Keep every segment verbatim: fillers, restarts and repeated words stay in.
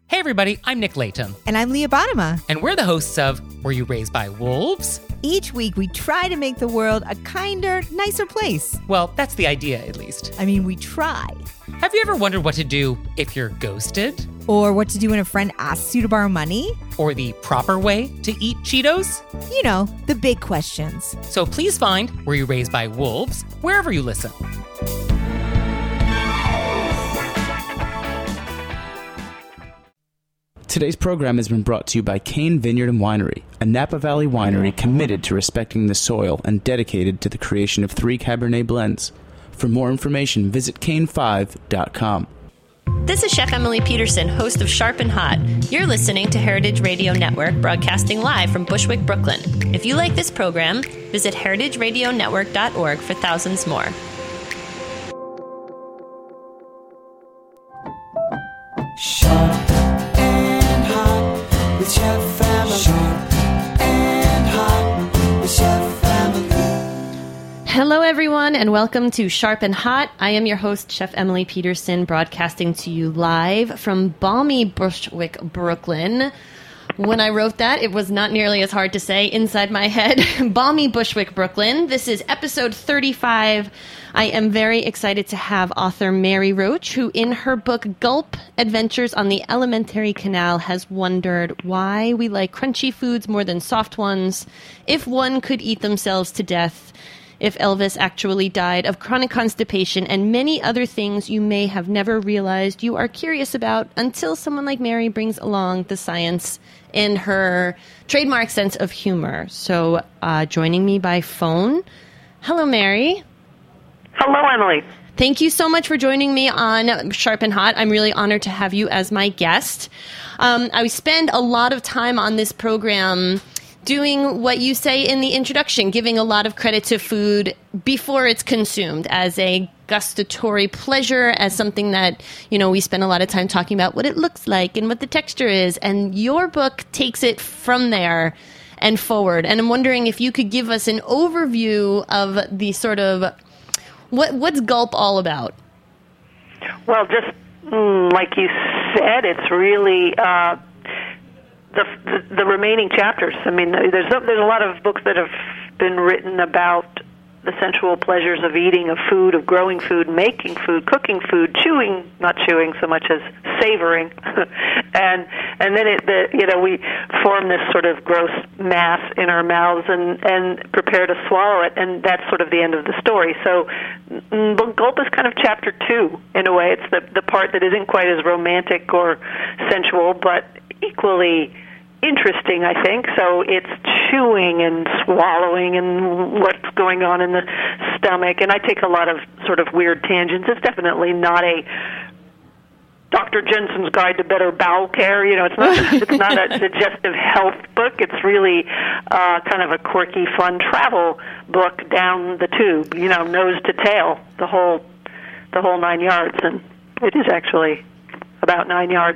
Hey everybody, I'm Nick Layton. And I'm Leah Bottima. And we're the hosts of Were You Raised by Wolves? Each week we try to make the world a kinder, nicer place. Well, that's the idea, at least. I mean, we try. Have you ever wondered what to do if you're ghosted? Or what to do when a friend asks you to borrow money? Or the proper way to eat Cheetos? You know, the big questions. So please find Were You Raised by Wolves wherever you listen. Today's program has been brought to you by Cain Vineyard and Winery, a Napa Valley winery committed to respecting the soil and dedicated to the creation of three Cabernet blends. For more information, visit cain five dot com. This is Chef Emily Peterson, host of Sharp and Hot. You're listening to Heritage Radio Network, broadcasting live from Bushwick, Brooklyn. If you like this program, visit heritage radio network dot org for thousands more. Sharp and Hot with Chef Emily. Sharp and Hot with Chef Emily. Hello, everyone, and welcome to Sharp and Hot. I am your host, Chef Emily Peterson, broadcasting to you live from balmy Bushwick, Brooklyn. When I wrote that, it was not nearly as hard to say inside my head. Balmy Bushwick, Brooklyn. This is episode thirty-five. I am very excited to have author Mary Roach, who in her book Gulp, Adventures on the Alimentary Canal, has wondered why we like crunchy foods more than soft ones, if one could eat themselves to death, if Elvis actually died of chronic constipation, and many other things you may have never realized you are curious about until someone like Mary brings along the science in her trademark sense of humor. So uh, joining me by phone, hello, Mary. Hello, Emily. Thank you so much for joining me on Sharp and Hot. I'm really honored to have you as my guest. Um, I spend a lot of time on this program doing what you say in the introduction, giving a lot of credit to food before it's consumed as a gustatory pleasure, as something that, you know, we spend a lot of time talking about what it looks like and what the texture is. And your book takes it from there and forward. And I'm wondering if you could give us an overview of the sort of, what what's Gulp all about? Well, just mm, like you said, it's really uh, the, the the remaining chapters. I mean, there's a, there's a lot of books that have been written about the sensual pleasures of eating, of food, of growing food, making food, cooking food, chewing, not chewing so much as savoring, and and then it, the, you know, we form this sort of gross mass in our mouths and and prepare to swallow it, and that's sort of the end of the story. So, mm, Gulp is kind of chapter two in a way. It's the the part that isn't quite as romantic or sensual, but equally interesting, I think. So it's chewing and swallowing and what's going on in the stomach. And I take a lot of sort of weird tangents. It's definitely not a Doctor Jensen's Guide to Better Bowel Care. You know, it's not it's not a digestive health book. It's really uh, kind of a quirky, fun travel book down the tube. You know, nose to tail, the whole the whole nine yards. And it is actually about nine yards.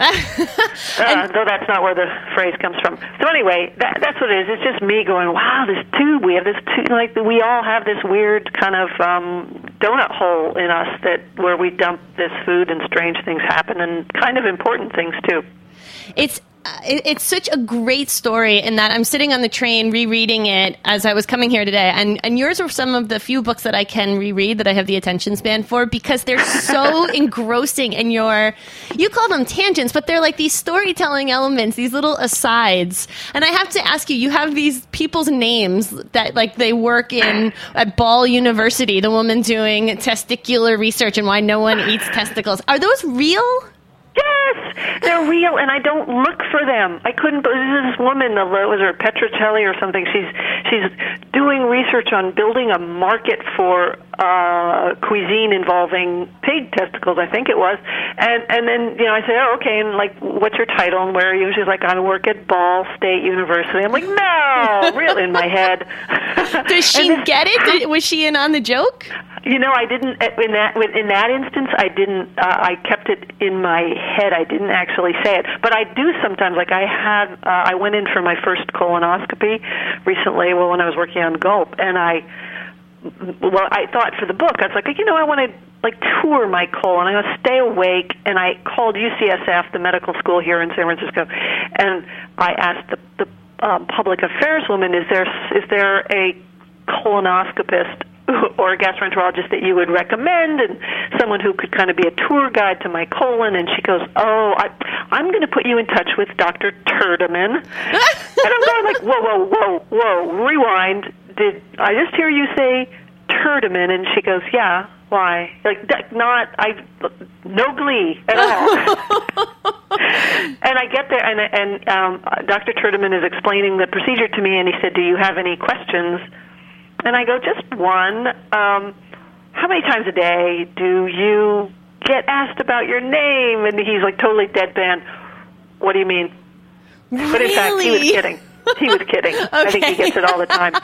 uh, though that's not where the phrase comes from. So anyway, that, that's what it is. It's just me going, wow, this tube, we have this tube, like we all have this weird kind of um, donut hole in us that where we dump this food and strange things happen, and kind of important things too. It's It's such a great story in that I'm sitting on the train rereading it as I was coming here today. And, and yours are some of the few books that I can reread that I have the attention span for because they're so engrossing. And your, you call them tangents, but they're like these storytelling elements, these little asides. And I have to ask you, you have these people's names that like they work in at Ball University, the woman doing testicular research and why no one eats testicles. Are those real? Yes, they're real, and I don't look for them. I couldn't. This woman, was her Petrocelli or something? She's she's doing research on building a market for uh, cuisine involving pig testicles, I think it was. And and then you know I say, oh, okay, and like, what's your title and where are you? She's like, I work at Ball State University. I'm like, no, really, in my head. Does she then, get it? Did, was she in on the joke? You know, I didn't in that in that instance. I didn't. Uh, I kept it in my head. I didn't actually say it, but I do sometimes. Like I had, uh, I went in for my first colonoscopy recently. Well, when I was working on Gulp, and I, well, I thought for the book, I was like, you know, I want to like tour my colon. I'm going to stay awake, and I called U C S F, the medical school here in San Francisco, and I asked the, the um, public affairs woman, is there is there a colonoscopist or a gastroenterologist that you would recommend, and someone who could kind of be a tour guide to my colon? And she goes, oh, I, I'm going to put you in touch with Doctor Turdeman. And I'm going like, whoa, whoa, whoa, whoa, rewind. Did I just hear you say Turdeman? And she goes, yeah, why? Like, not, I, no glee at all. And I get there, and, and um, Doctor Turdeman is explaining the procedure to me, and he said, do you have any questions? And I go, just one. Um, how many times a day do you get asked about your name? And he's like totally deadpan. What do you mean? Really? But in fact, he was kidding. He was kidding. Okay. I think he gets it all the time.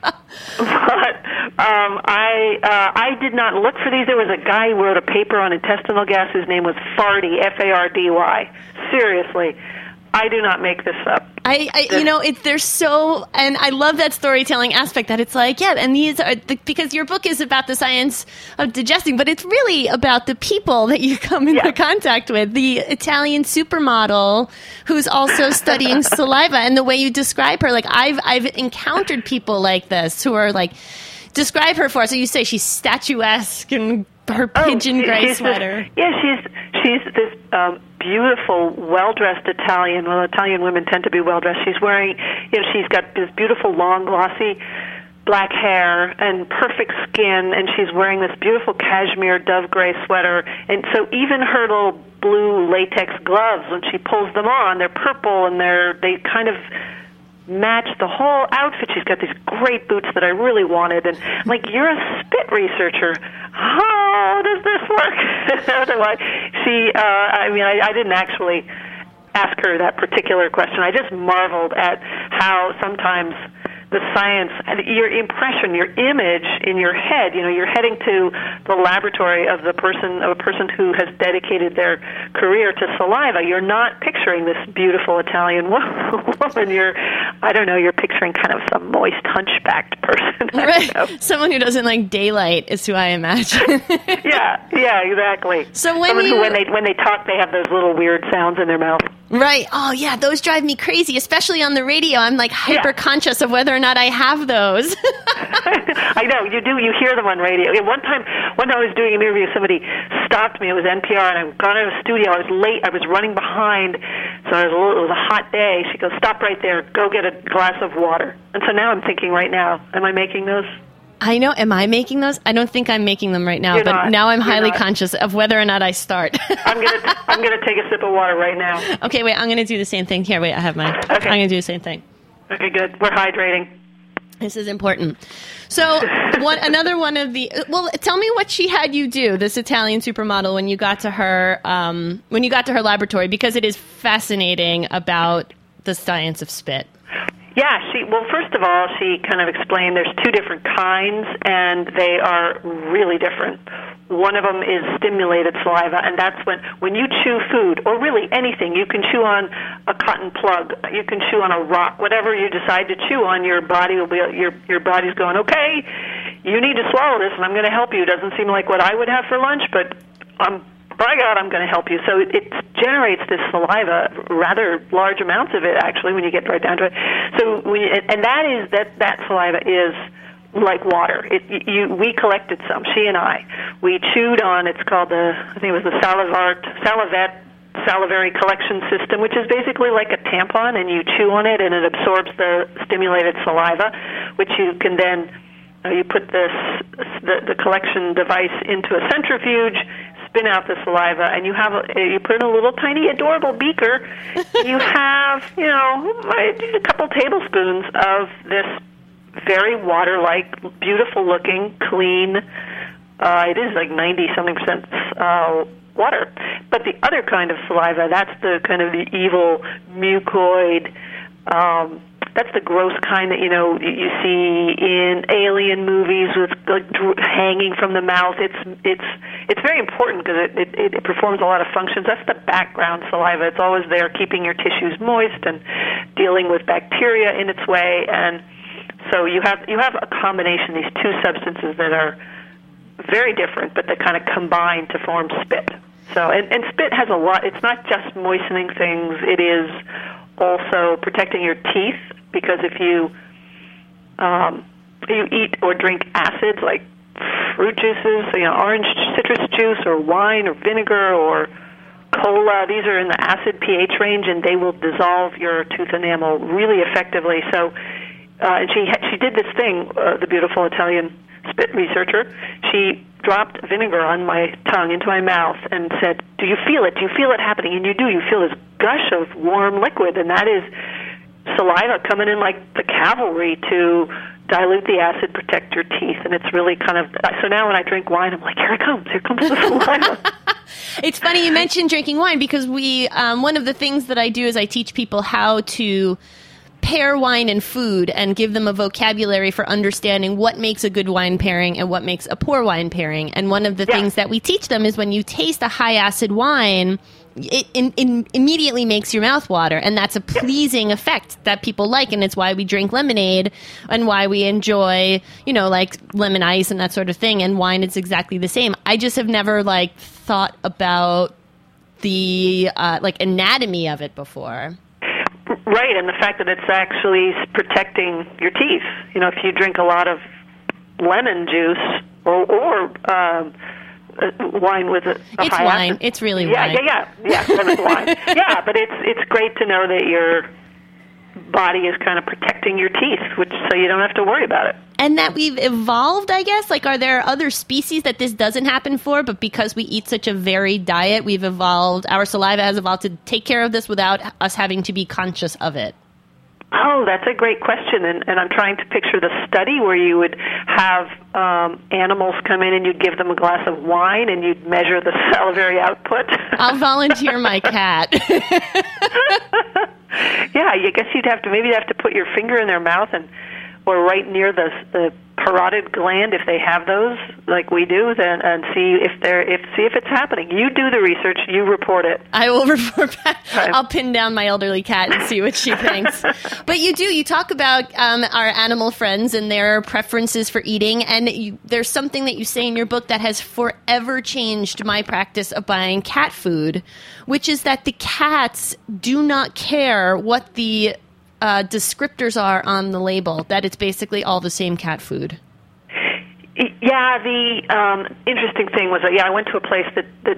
But um, I uh, I did not look for these. There was a guy who wrote a paper on intestinal gas. His name was Fardy, F A R D Y. Seriously. I do not make this up. I, I you know, it's they're so, and I love that storytelling aspect that it's like, yeah, and these are, the, because your book is about the science of digesting, but it's really about the people that you come into yeah. contact with. The Italian supermodel who's also studying saliva, and the way you describe her, like I've I've encountered people like this who are like, describe her for us. So you say she's statuesque and her pigeon oh, gray sweater. This, yeah, she's she's this um, beautiful, well-dressed Italian. Well, Italian women tend to be well-dressed. She's wearing, you know, she's got this beautiful, long, glossy black hair and perfect skin, and she's wearing this beautiful cashmere dove gray sweater. And so even her little blue latex gloves, when she pulls them on, they're purple, and they're they kind of match the whole outfit. She's got these great boots that I really wanted, and like, you're a spit researcher. How does this work? Otherwise, she, uh, I mean, I, I didn't actually ask her that particular question. I just marveled at how sometimes the science, your impression, your image in your head, you know, you're heading to the laboratory of the person, of a person who has dedicated their career to saliva. You're not picturing this beautiful Italian woman. You're, I don't know, you're picturing kind of some moist, hunchbacked person. Right. Someone who doesn't like daylight is who I imagine. yeah, yeah, exactly. So when Someone you, who, when they when they talk, they have those little weird sounds in their mouth. Right. Oh, yeah. Those drive me crazy, especially on the radio. I'm like hyper conscious of whether or not I have those. I know you do. You hear them on radio. One time, one time I was doing an interview. Somebody stopped me. It was N P R, and I got out of the studio. I was late. I was running behind, so it was a, little, it was a hot day. She goes, "Stop right there. Go get a glass of water." And so now I'm thinking, right now, am I making those? I know. Am I making those? I don't think I'm making them right now, You're but not. now I'm You're highly not. conscious of whether or not I start. I'm gonna I'm gonna take a sip of water right now. Okay, wait. I'm gonna do the same thing. Here, wait. I have mine. Okay. I'm gonna do the same thing. Okay, good. We're hydrating. This is important. So, one another one of the well, tell me what she had you do, this Italian supermodel, when you got to her um, when you got to her laboratory, because it is fascinating about the science of spit. Yeah, she, well, first of all, she kind of explained there's two different kinds, and they are really different. One of them is stimulated saliva, and that's when, when you chew food, or really anything, you can chew on a cotton plug, you can chew on a rock, whatever you decide to chew on, your body will be, your, your body's going, okay, you need to swallow this, and I'm going to help you. Doesn't seem like what I would have for lunch, but I'm by God, I'm going to help you. So it, it generates this saliva, rather large amounts of it, actually, when you get right down to it. So, when you, and that is that that saliva is like water. It, you, we collected some, she and I. We chewed on. It's called the, I think it was the Salivart, Salivet salivary collection system, which is basically like a tampon, and you chew on it, and it absorbs the stimulated saliva, which you can then uh, you put this the, the collection device into a centrifuge, spin out the saliva, and you have a, you put in a little tiny adorable beaker. You have, you know, a couple tablespoons of this very water-like, beautiful-looking, clean. Uh, it is like ninety something percent uh, water. But the other kind of saliva, that's the kind of the evil mucoid. Um, That's the gross kind that, you know, you see in alien movies with like hanging from the mouth. It's it's it's very important because it, it, it performs a lot of functions. That's the background saliva. It's always there keeping your tissues moist and dealing with bacteria in its way. And so you have you have a combination, these two substances that are very different, but they kind of combine to form spit. So, and, and spit has a lot. It's not just moistening things. It is also protecting your teeth, because if you um, if you eat or drink acids like fruit juices, you know, orange citrus juice or wine or vinegar or cola, these are in the acid pH range, and they will dissolve your tooth enamel really effectively. So, uh, and she she did this thing, uh, the beautiful Italian spit researcher. She dropped vinegar on my tongue into my mouth and said, "Do you feel it? Do you feel it happening?" And you do. You feel this gush of warm liquid, and that is saliva coming in like the cavalry to dilute the acid, protect your teeth, and it's really kind of, so now when I drink wine, I'm like, here it comes, here comes the saliva. It's funny you mentioned drinking wine, because we, um, one of the things that I do is I teach people how to pair wine and food and give them a vocabulary for understanding what makes a good wine pairing and what makes a poor wine pairing. And one of the Yeah. things that we teach them is when you taste a high acid wine, it, in, in, immediately makes your mouth water, and that's a pleasing effect that people like, and it's why we drink lemonade and why we enjoy, you know, like lemon ice and that sort of thing. And wine is exactly the same. I just have never like thought about the uh, like anatomy of it before. Right, and the fact that it's actually protecting your teeth. You know, if you drink a lot of lemon juice or, or uh, uh, wine with a, a It's high wine. acid. It's really yeah, wine. Yeah, yeah, yeah, lemon wine. Yeah, but it's it's great to know that your body is kind of protecting your teeth, which so you don't have to worry about it. And that we've evolved, I guess. Like, are there other species that this doesn't happen for, but because we eat such a varied diet, we've evolved, our saliva has evolved to take care of this without us having to be conscious of it? Oh, that's a great question, and, and I'm trying to picture the study where you would have um, animals come in and you'd give them a glass of wine and you'd measure the salivary output. I'll volunteer my cat. Yeah, I guess you'd have to, maybe you'd have to put your finger in their mouth and, or right near the the parotid gland if they have those, like we do, then and see if they're if see if it's happening. You do the research, you report it. I will report back. Right. I'll pin down my elderly cat and see what she thinks. But you do. You talk about um, our animal friends and their preferences for eating, and you, there's something that you say in your book that has forever changed my practice of buying cat food, which is that the cats do not care what the Uh, descriptors are on the label, that it's basically all the same cat food. Yeah, the um, interesting thing was that, yeah, I went to a place that, that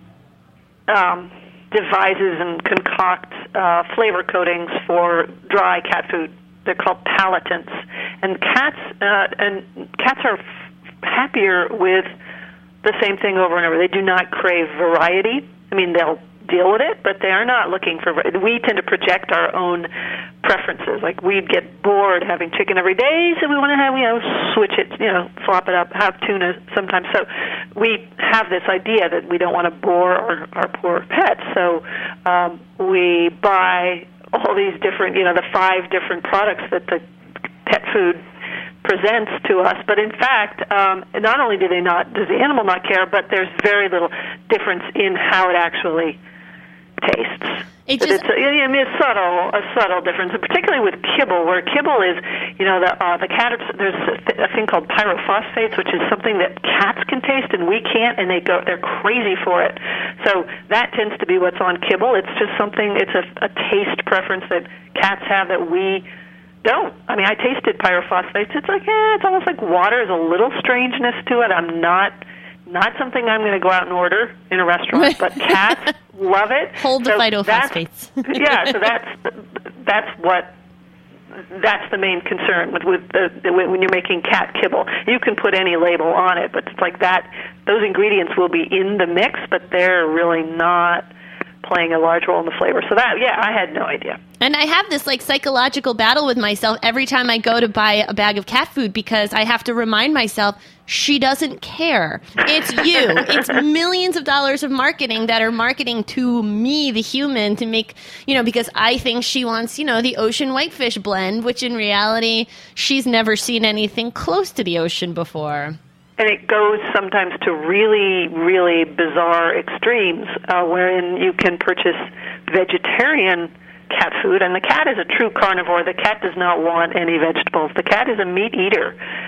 um, devises and concocts uh, flavor coatings for dry cat food. They're called palatants. And cats, uh, and cats are f- happier with the same thing over and over. They do not crave variety. I mean, they'll deal with it, but they are not looking for. We tend to project our own preferences. Like, we'd get bored having chicken every day, so we want to have, you know, switch it, you know, swap it up, have tuna sometimes. So we have this idea that we don't want to bore our, our poor pets. So um, we buy all these different, you know, the five different products that the pet food presents to us, but in fact, um, not only do they not, does the animal not care, but there's very little difference in how it actually tastes. It But just, it's a, I mean, a subtle, a subtle difference, and particularly with kibble, where kibble is, you know, the uh, the cat. There's a, th- a thing called pyrophosphates, which is something that cats can taste and we can't, and they go, they're crazy for it. So that tends to be what's on kibble. It's just something. It's a, a taste preference that cats have that we don't. I mean, I tasted pyrophosphates. It's like, eh, it's almost like water. There's a little strangeness to it. I'm not. Not something I'm going to go out and order in a restaurant, but cats love it. Hold the so phytophosphates. That's, yeah, so that's that's what that's the main concern with with the when you're making cat kibble. You can put any label on it, but it's like that. Those ingredients will be in the mix, but they're really not playing a large role in the flavor. So that, yeah, I had no idea. And I have this like psychological battle with myself every time I go to buy a bag of cat food, because I have to remind myself she doesn't care. It's you. It's millions of dollars of marketing that are marketing to me, the human, to make, you know, because I think she wants, you know, the ocean whitefish blend, which in reality, she's never seen anything close to the ocean before. And it goes sometimes to really, really bizarre extremes, uh, wherein you can purchase vegetarian cat food, and the cat is a true carnivore. The cat does not want any vegetables. The cat is a meat eater.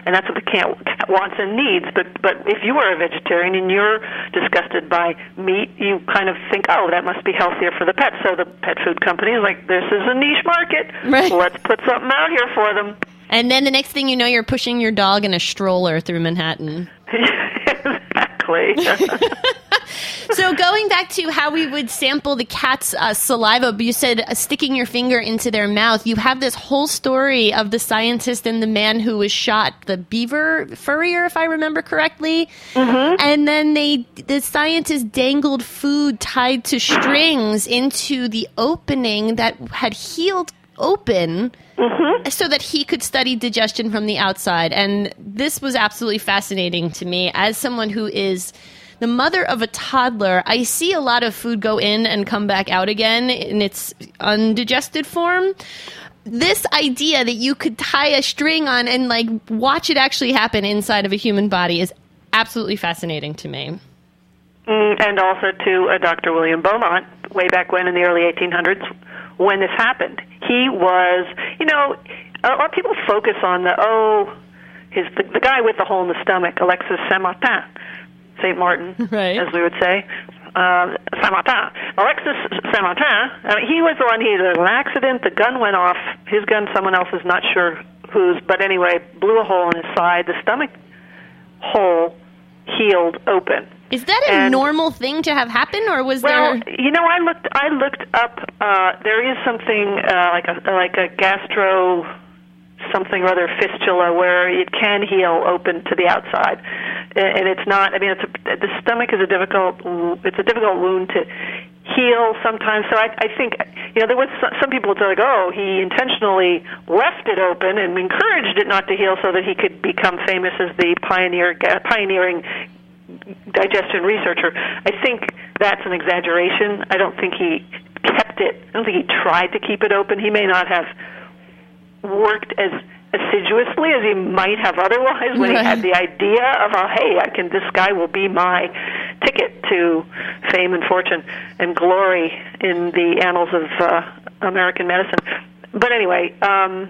and that's what the cat, cat wants and needs. But but if you are a vegetarian and you're disgusted by meat, you kind of think, oh, that must be healthier for the pet. So the pet food company is like, this is a niche market. Right. Let's put something out here for them. And then the next thing you know, you're pushing your dog in a stroller through Manhattan. Exactly. So going back to how we would sample the cat's uh, saliva, you said uh, sticking your finger into their mouth. You have this whole story of the scientist and the man who was shot, the beaver furrier, if I remember correctly. Mm-hmm. And then they, the scientist dangled food tied to strings into the opening that had healed open. Mm-hmm. So that he could study digestion from the outside. And this was absolutely fascinating to me. As someone who is the mother of a toddler, I see a lot of food go in and come back out again in its undigested form. This idea that you could tie a string on and like watch it actually happen inside of a human body is absolutely fascinating to me. Mm, and also to uh, Doctor William Beaumont, way back when in the early eighteen hundreds, when this happened. He was, you know, a lot of people focus on the, oh, his the, the guy with the hole in the stomach, Alexis Saint-Martin, Saint Martin, right, as we would say. Uh, Saint-Martin. Alexis Saint-Martin, I mean, he was the one, he had an accident, the gun went off, his gun, someone else is not sure whose, but anyway, blew a hole in his side, the stomach hole healed open. Is that a and, normal thing to have happen, or was well, there? You know, I looked. I looked up. Uh, there is something uh, like a like a gastro something or other fistula where it can heal open to the outside, and it's not. I mean, it's a, the stomach is a difficult. It's a difficult wound to heal sometimes. So I, I think you know there was some people would say like, oh, he intentionally left it open and encouraged it not to heal so that he could become famous as the pioneer pioneering. digestion researcher. I think that's an exaggeration. I don't think he kept it. I don't think he tried to keep it open. He may not have worked as assiduously as he might have otherwise when right. he had the idea of, oh, hey, I can. This guy will be my ticket to fame and fortune and glory in the annals of uh, American medicine. But anyway, um,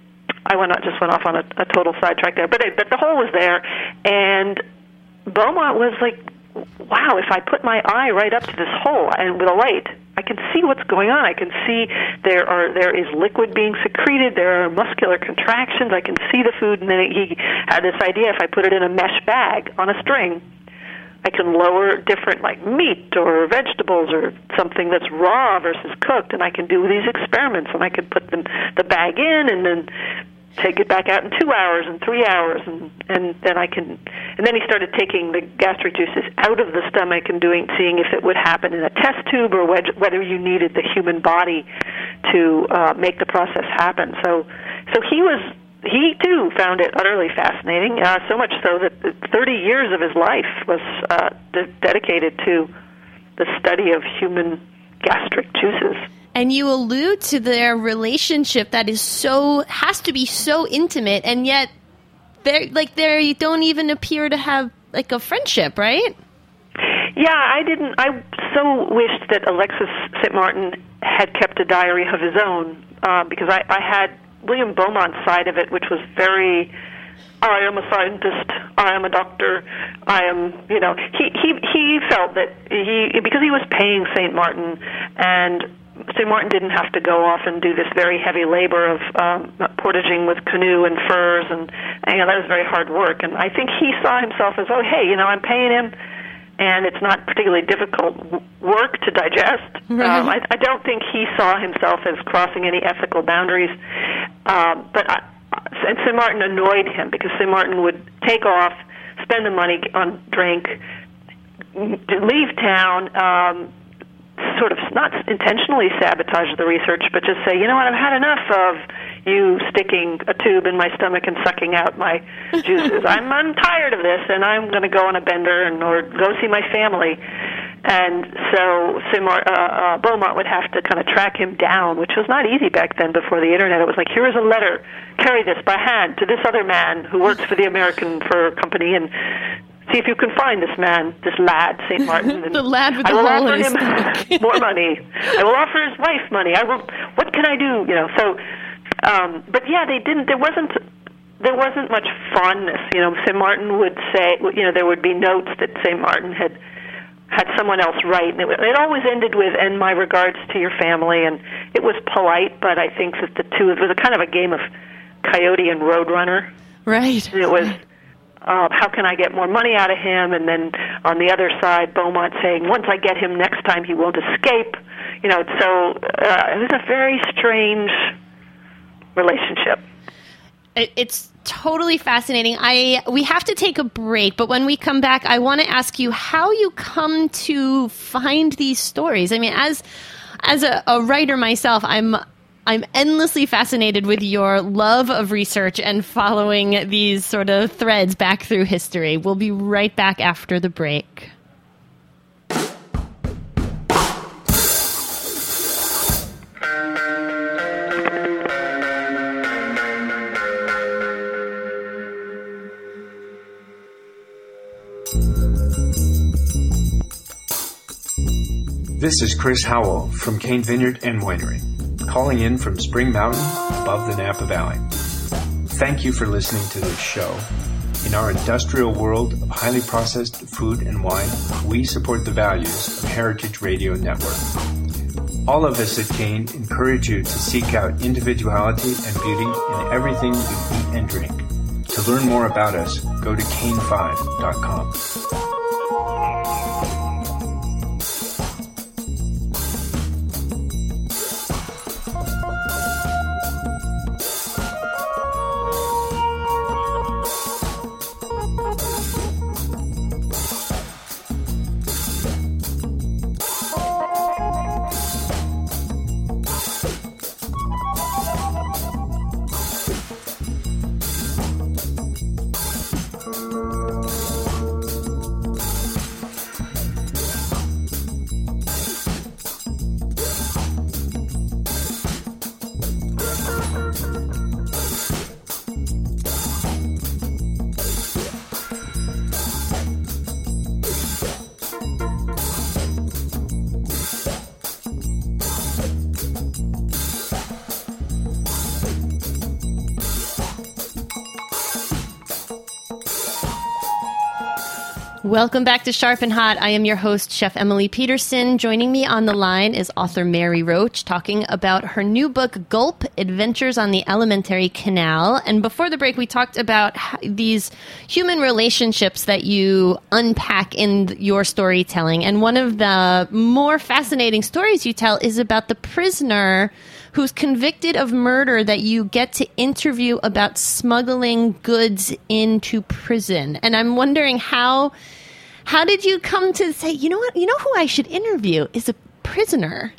I went just went off on a, a total sidetrack there. But but the hole was there, and Beaumont was like, wow, if I put my eye right up to this hole and with a light, I can see what's going on. I can see there are there is liquid being secreted. There are muscular contractions. I can see the food. And then he had this idea, if I put it in a mesh bag on a string, I can lower different, like meat or vegetables or something that's raw versus cooked, and I can do these experiments, and I can put the, the bag in and then take it back out in two hours and three hours, and, and then I can, and then he started taking the gastric juices out of the stomach and doing, seeing if it would happen in a test tube or whether you needed the human body to uh, make the process happen. So, so he was, he too found it utterly fascinating, uh, so much so that thirty years of his life was uh, de- dedicated to the study of human gastric juices. And you allude to their relationship that is so, has to be so intimate, and yet they're like they don't even appear to have like a friendship, right? Yeah, I didn't. I so wished that Alexis Saint-Martin had kept a diary of his own, uh, because I, I had William Beaumont's side of it, which was very, I am a scientist, I am a doctor, I am, you know, he he he felt that he, because he was paying Saint-Martin, and Saint-Martin didn't have to go off and do this very heavy labor of um, portaging with canoe and furs, and, and you know, that was very hard work. And I think he saw himself as, oh, hey, you know, I'm paying him, and it's not particularly difficult work to digest. Right. Um, I, I don't think he saw himself as crossing any ethical boundaries. Um, but I, and Saint-Martin annoyed him because Saint-Martin would take off, spend the money on drink, leave town, um, sort of not intentionally sabotage the research, but just say, you know what, I've had enough of you sticking a tube in my stomach and sucking out my juices. I'm, I'm tired of this, and I'm going to go on a bender and or go see my family. And so Simar, uh, uh, Beaumont would have to kind of track him down, which was not easy back then before the Internet. It was like, here is a letter, carry this by hand to this other man who works for the American Fur Company, and see if you can find this man, this lad, Saint Martin. And the lad with the I will hole offer in his him stomach. more money. I will offer his wife money. I will. What can I do? You know. So, um, but yeah, they didn't. There wasn't there wasn't much fondness. You know, Saint Martin would say, you know, there would be notes that Saint Martin had had someone else write, and it, it always ended with, "and my regards to your family," and it was polite, but I think that the two, it was a kind of a game of Coyote and Roadrunner. Right. And it was, uh, how can I get more money out of him? And then on the other side, Beaumont saying, once I get him next time, he won't escape. You know, so uh, it was a very strange relationship. It, it's totally fascinating. I we have to take a break, but when we come back, I want to ask you how you come to find these stories. I mean, as as a, a writer myself, I'm I'm endlessly fascinated with your love of research and following these sort of threads back through history. We'll be right back after the break. This is Chris Howell from Cane Vineyard and Winery, calling in from Spring Mountain above the Napa Valley. Thank you for listening to this show. In our industrial world of highly processed food and wine, we support the values of Heritage Radio Network. All of us at Cane encourage you to seek out individuality and beauty in everything you eat and drink. To learn more about us, go to cane five dot com. Welcome back to Sharp and Hot. I am your host, Chef Emily Peterson. Joining me on the line is author Mary Roach, talking about her new book, Gulp, Adventures on the Alimentary Canal. And before the break, we talked about these human relationships that you unpack in your storytelling. And one of the more fascinating stories you tell is about the prisoner who's convicted of murder that you get to interview about smuggling goods into prison. And I'm wondering how... How did you come to say, you know what, you know who I should interview is a prisoner?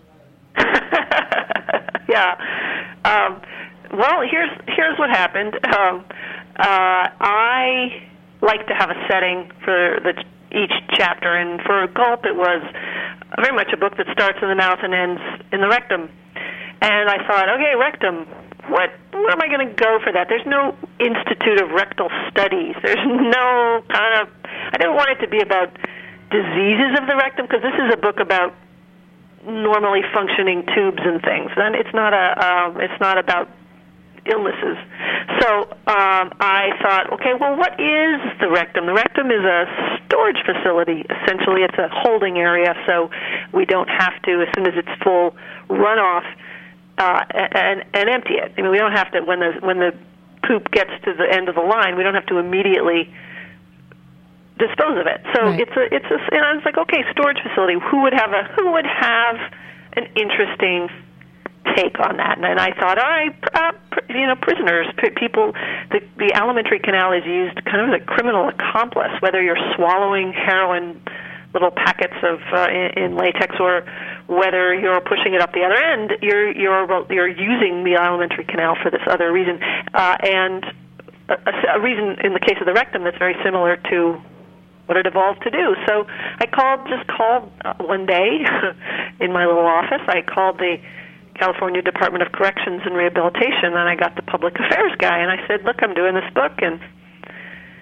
Yeah. Um, well, here's here's what happened. Um, uh, I like to have a setting for the, each chapter, and for Gulp, it was very much a book that starts in the mouth and ends in the rectum. And I thought, okay, rectum, what? Where am I going to go for that? There's no Institute of Rectal Studies. There's no kind of... I didn't want it to be about diseases of the rectum, because this is a book about normally functioning tubes and things, and it's not a um, it's not about illnesses. So um, I thought, okay, well, what is the rectum? The rectum is a storage facility. Essentially, it's a holding area, so we don't have to, as soon as it's full, run off uh, and, and empty it. I mean, we don't have to, when the when the poop gets to the end of the line, we don't have to immediately dispose of it. So right. it's a it's a and I was like, okay, storage facility. Who would have a who would have an interesting take on that? And then I thought, all right, uh, you know, prisoners, people. The the alimentary canal is used kind of as a criminal accomplice, whether you're swallowing heroin, little packets of uh, in, in latex, or whether you're pushing it up the other end. You're you're you're using the alimentary canal for this other reason, uh, and a, a reason in the case of the rectum that's very similar to what it evolved to do. So I called, just called uh, one day in my little office. I called the California Department of Corrections and Rehabilitation, and I got the public affairs guy, and I said, look, I'm doing this book, and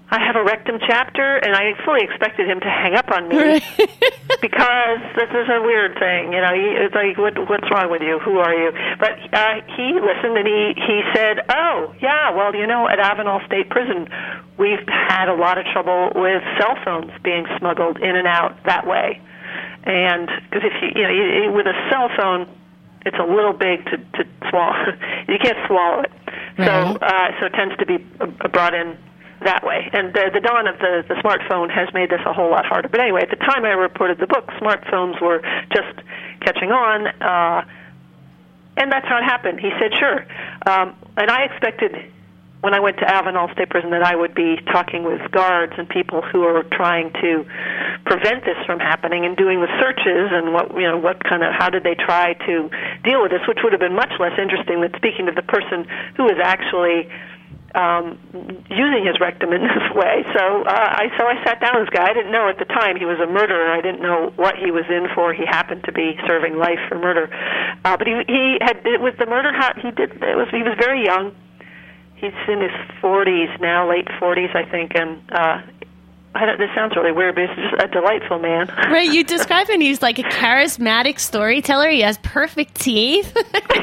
I have a rectum chapter, and I fully expected him to hang up on me Right. because this is a weird thing. You know, he, it's like, what, what's wrong with you? Who are you? But uh, he listened, and he, he said, oh, yeah, well, you know, at Avenal State Prison, we've had a lot of trouble with cell phones being smuggled in and out that way. And because if you, you know, you, with a cell phone, it's a little big to, to swallow. You can't swallow it. Right. So, uh, so it tends to be uh, brought in that way. And the, the dawn of the, the smartphone has made this a whole lot harder. But anyway, at the time I reported the book, smartphones were just catching on, uh, and that's how it happened. He said, sure. Um, and I expected, when I went to Avenal State Prison, that I would be talking with guards and people who are trying to prevent this from happening and doing the searches and what, you know, what kind of, how did they try to deal with this, which would have been much less interesting than speaking to the person who is actually Um, using his rectum in this way. So uh, I so I sat down with this guy. I didn't know at the time he was a murderer. I didn't know what he was in for. He happened to be serving life for murder. Uh, but he he had it was the murder. He did it was he was very young. He's in his forties now, late forties, I think. And uh, I don't, this sounds really weird, but he's just a delightful man. Right, you describe him. He's like a charismatic storyteller. He has perfect teeth.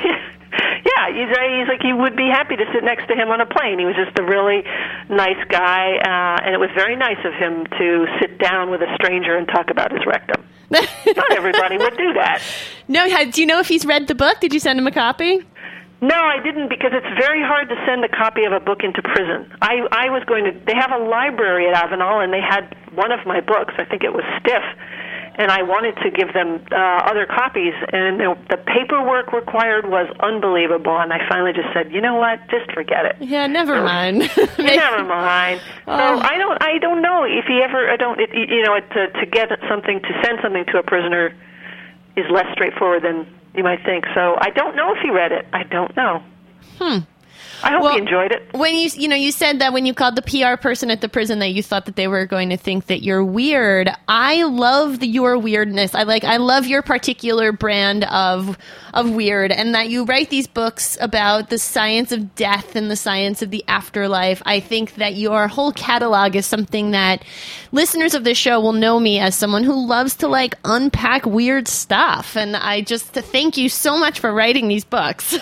Yeah, he's, uh, he's like, you would be happy to sit next to him on a plane. He was just a really nice guy, uh, and it was very nice of him to sit down with a stranger and talk about his rectum. Not everybody would do that. No, do you know if he's read the book? Did you send him a copy? No, I didn't, because it's very hard to send a copy of a book into prison. I, I was going to, they have a library at Avenal, and they had one of my books, I think it was Stiff, and I wanted to give them uh, other copies, and the, the paperwork required was unbelievable, and I finally just said, you know what, just forget it. Yeah, never mind. Never mind. Oh. So I don't, I don't know if he ever, I don't, it, you know, to, to get something, to send something to a prisoner is less straightforward than you might think. So I don't know if he read it. I don't know. Hmm. I hope well, he enjoyed it. When you you know you said that when you called the P R person at the prison that you thought that they were going to think that you're weird. I love the, your weirdness. I like I love your particular brand of of weird, and that you write these books about the science of death and the science of the afterlife. I think that your whole catalog is something that listeners of this show will know me as someone who loves to like unpack weird stuff, and I just thank you so much for writing these books.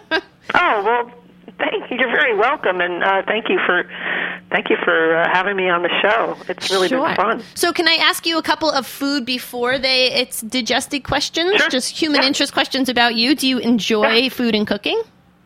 Oh, well, thank you. You're very welcome, and uh, thank you for thank you for uh, having me on the show. It's really Sure. been fun. So can I ask you a couple of food before they it's digested questions? Sure. Just human Yeah. interest questions about you. Do you enjoy Yeah. food and cooking?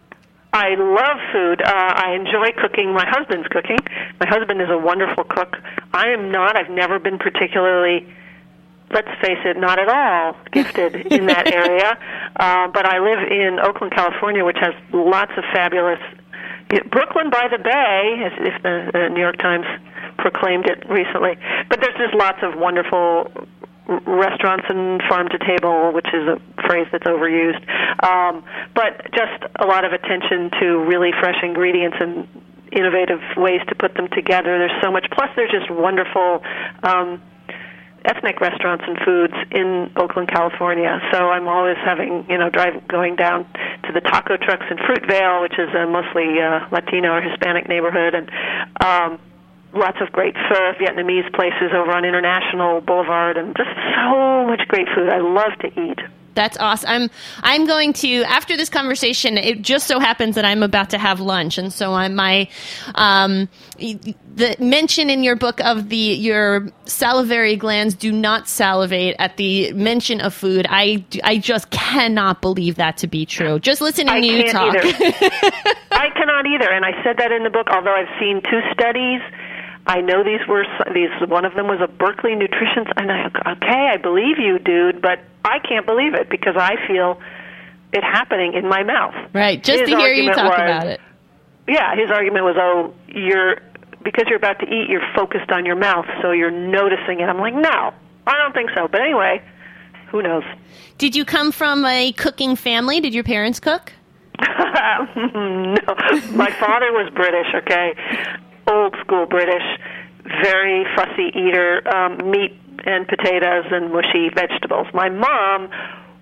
I love food. Uh, I enjoy cooking. My husband's cooking. My husband is a wonderful cook. I am not. I've never been particularly, let's face it, not at all gifted in that area. Uh, but I live in Oakland, California, which has lots of fabulous, Brooklyn by the Bay, as if the, the New York Times proclaimed it recently. But there's just lots of wonderful restaurants and farm to table, which is a phrase that's overused. Um, but just a lot of attention to really fresh ingredients and innovative ways to put them together. There's so much. Plus, there's just wonderful um, ethnic restaurants and foods in Oakland, California. So I'm always having, you know, drive going down to the taco trucks in Fruitvale, which is a mostly uh, Latino or Hispanic neighborhood, and um, lots of great pho, Vietnamese places over on International Boulevard, and just so much great food. I love to eat. That's awesome. I'm I'm going to, after this conversation, it just so happens that I'm about to have lunch, and so I'm my um, the mention in your book of the your salivary glands do not salivate at the mention of food. I, I just cannot believe that to be true. Just listening I to you can't talk. either. I cannot either, and I said that in the book. Although I've seen two studies. I know these were these. One of them was a Berkeley nutrition. And I okay, I believe you, dude, but I can't believe it because I feel it happening in my mouth. Right, just His to hear you argument talk was- about it. Yeah, his argument was, oh, you're because you're about to eat, you're focused on your mouth, so you're noticing it. I'm like, no, I don't think so. But anyway, who knows? Did you come from a cooking family? Did your parents cook? No, my father was British. Okay. Old school British, very fussy eater, um, meat and potatoes and mushy vegetables. My mom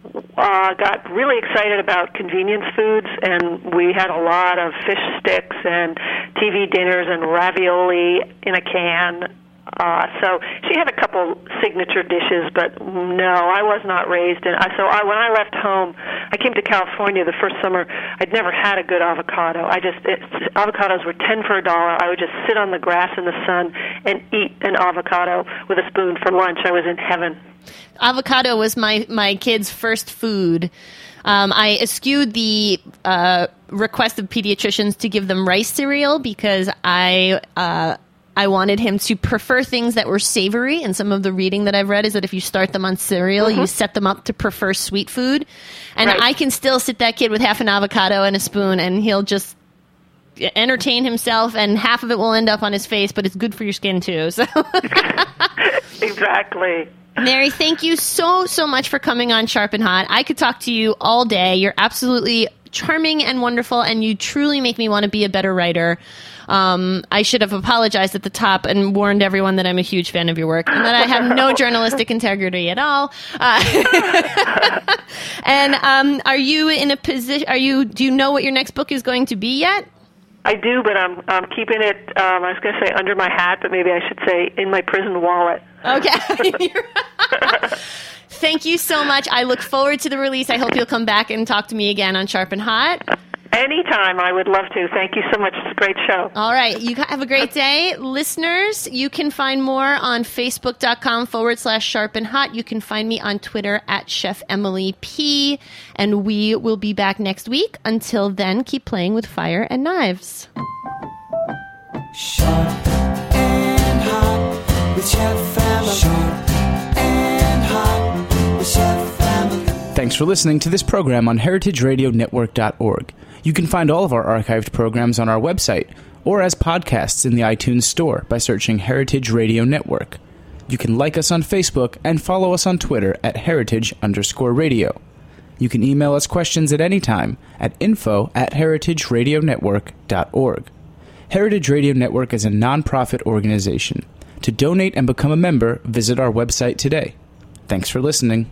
uh, got really excited about convenience foods, and we had a lot of fish sticks and T V dinners and ravioli in a can. Uh, so she had a couple signature dishes, but no, I was not raised in. So I, when I left home, I came to California the first summer. I'd never had a good avocado. I just it, avocados were ten for a dollar. I would just sit on the grass in the sun and eat an avocado with a spoon for lunch. I was in heaven. Avocado was my my kids' first food. Um, I eschewed the uh, request of pediatricians to give them rice cereal because I. Uh, I wanted him to prefer things that were savory, and some of the reading that I've read is that if you start them on cereal, mm-hmm. you set them up to prefer sweet food. And right. I can still sit that kid with half an avocado and a spoon, and he'll just entertain himself, and half of it will end up on his face, but it's good for your skin too. So Exactly. Mary, thank you so, so much for coming on Sharp and Hot. I could talk to you all day. You're absolutely charming and wonderful, and you truly make me want to be a better writer. Um, I should have apologized at the top and warned everyone that I'm a huge fan of your work and that I have no journalistic integrity at all. Uh, and um, are you in a position? Are you? Do you know what your next book is going to be yet? I do, but I'm I'm keeping it. Um, I was going to say under my hat, but maybe I should say in my prison wallet. Okay. Thank you so much. I look forward to the release. I hope you'll come back and talk to me again on Sharp and Hot. Anytime. I would love to. Thank you so much. It's a great show. All right. You have a great day. Listeners, you can find more on Facebook.com forward slash Sharp and Hot. You can find me on Twitter at Chef Emily P. And we will be back next week. Until then, keep playing with fire and knives. Sharp and Hot with Chef Emily. Sharp and Hot with Chef Emily. Thanks for listening to this program on heritage radio network dot org. You can find all of our archived programs on our website or as podcasts in the iTunes Store by searching Heritage Radio Network. You can like us on Facebook and follow us on Twitter at heritage underscore radio. You can email us questions at any time at info at heritage radio network dot org. Heritage Radio Network is a nonprofit organization. To donate and become a member, visit our website today. Thanks for listening.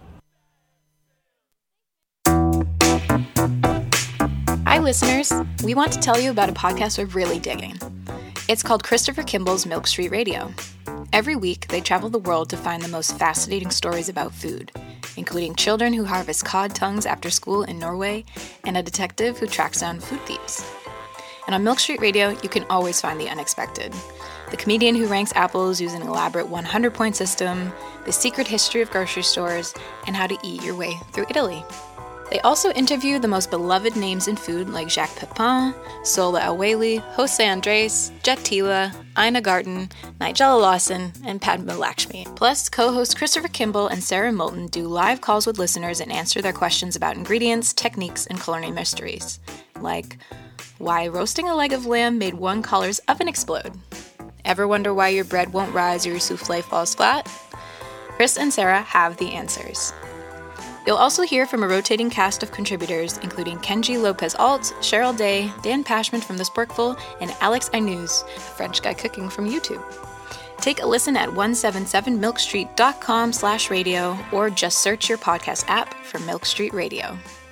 Hi, listeners. We want to tell you about a podcast we're really digging. It's called Christopher Kimball's Milk Street Radio. Every week, they travel the world to find the most fascinating stories about food, including children who harvest cod tongues after school in Norway and a detective who tracks down food thieves. And on Milk Street Radio, you can always find the unexpected. The comedian who ranks apples using an elaborate one hundred point system, the secret history of grocery stores, and how to eat your way through Italy. They also interview the most beloved names in food like Jacques Pepin, Sola El-Waylly, Jose Andres, Jet Tila, Ina Garten, Nigella Lawson, and Padma Lakshmi. Plus, co-hosts Christopher Kimball and Sarah Moulton do live calls with listeners and answer their questions about ingredients, techniques, and culinary mysteries. Like, why roasting a leg of lamb made one caller's oven explode? Ever wonder why your bread won't rise or your souffle falls flat? Chris and Sarah have the answers. You'll also hear from a rotating cast of contributors, including Kenji Lopez-Alt, Cheryl Day, Dan Pashman from The Sporkful, and Alex Ainuz, a French guy cooking from YouTube. Take a listen at one seventy-seven milk street dot com slash radio or just search your podcast app for Milk Street Radio.